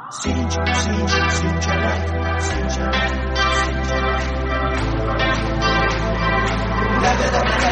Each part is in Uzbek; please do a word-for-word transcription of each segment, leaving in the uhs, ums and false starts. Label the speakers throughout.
Speaker 1: Sinch, sinch, sincharak, sincharak, sincharak. La la la la.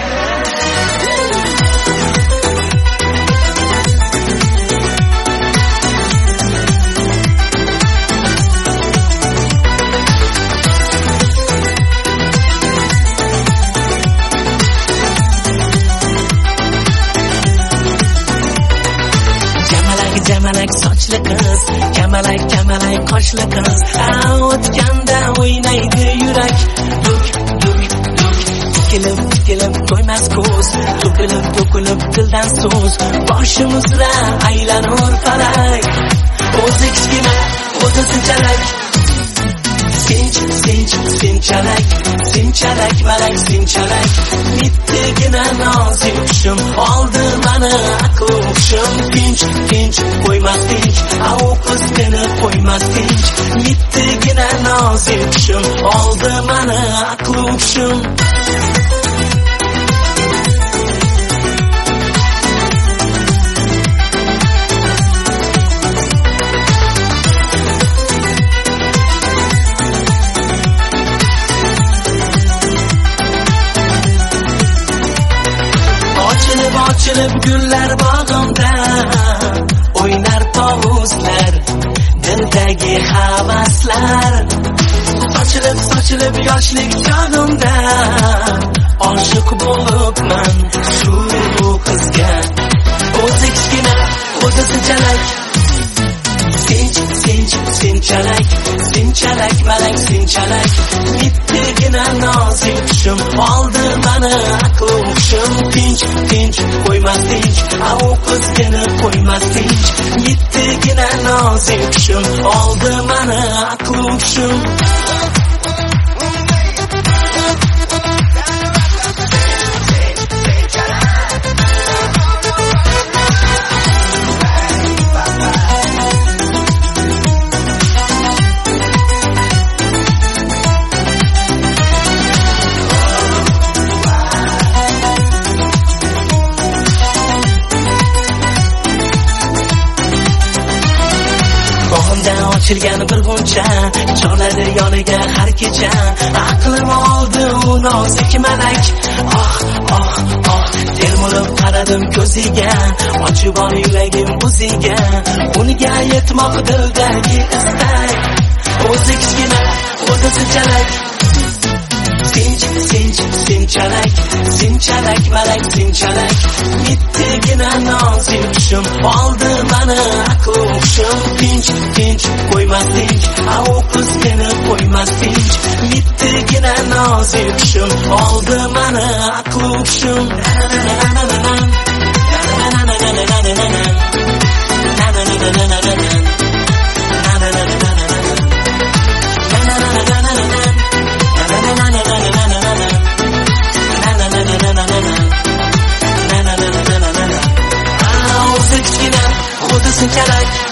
Speaker 2: Jamalak sochli qiz, kamalak kamalak qoshli qiz, o'tganda o'ynaydi yurak, duk duk duk, tikilib tikilib to'ymas ko'z, to'kilib to'kilib dildan so'z, boshimizda aylanur falak, o'zi kichkina, o'zi sincharak. Sinch, sinch, sinchalak, sinchalak, malak, sinchalak. Mittigina nozik qushim, oldi mani aql hushim. Tinch, tinch, qo'ymas tinch, u qiz seni qo'ymas tinch. Mittigina nozik qushim, oldi mani aql hushim. Ochilib gullar bog'imda, o'ynar tovuslar, dildagi havaslar. Sochilib sochilib yoshlik chog'imda, oshiq bo'libman shu qizga. O'zi kichkina, o'zi sinchalak. Sinch, sinch, sinchalak, sinchalak, malak, sinchalak. Mittigina nozik qushim, oldi mani aql hushim. Tinch, tinch, qo'ymas tinch, u qiz seni qo'ymas tinch. Mittigina nozik qushim, oldi mani aql hushim. Ochilgan bir g'uncha, choladi yoniga har kecha. Aqlim oldi u nozik malak. Oh, oh, oh, termulib qaradim ko'ziga, ochib ol yuragim o'ziga. Unga yetmoq dildagi istak, o'zi kichkina, o'zi sinchalak. Sinch, sinch, sinchalak, sinchalak, malak, sinchalak. Mittigina nozik qushim, oldi mani aql hushim. Tinch, tinch, qo'ymas tinch, u qiz seni qo'ymas tinch. Mittigina nozik qushim, oldi mani aql hushim. Sincharak.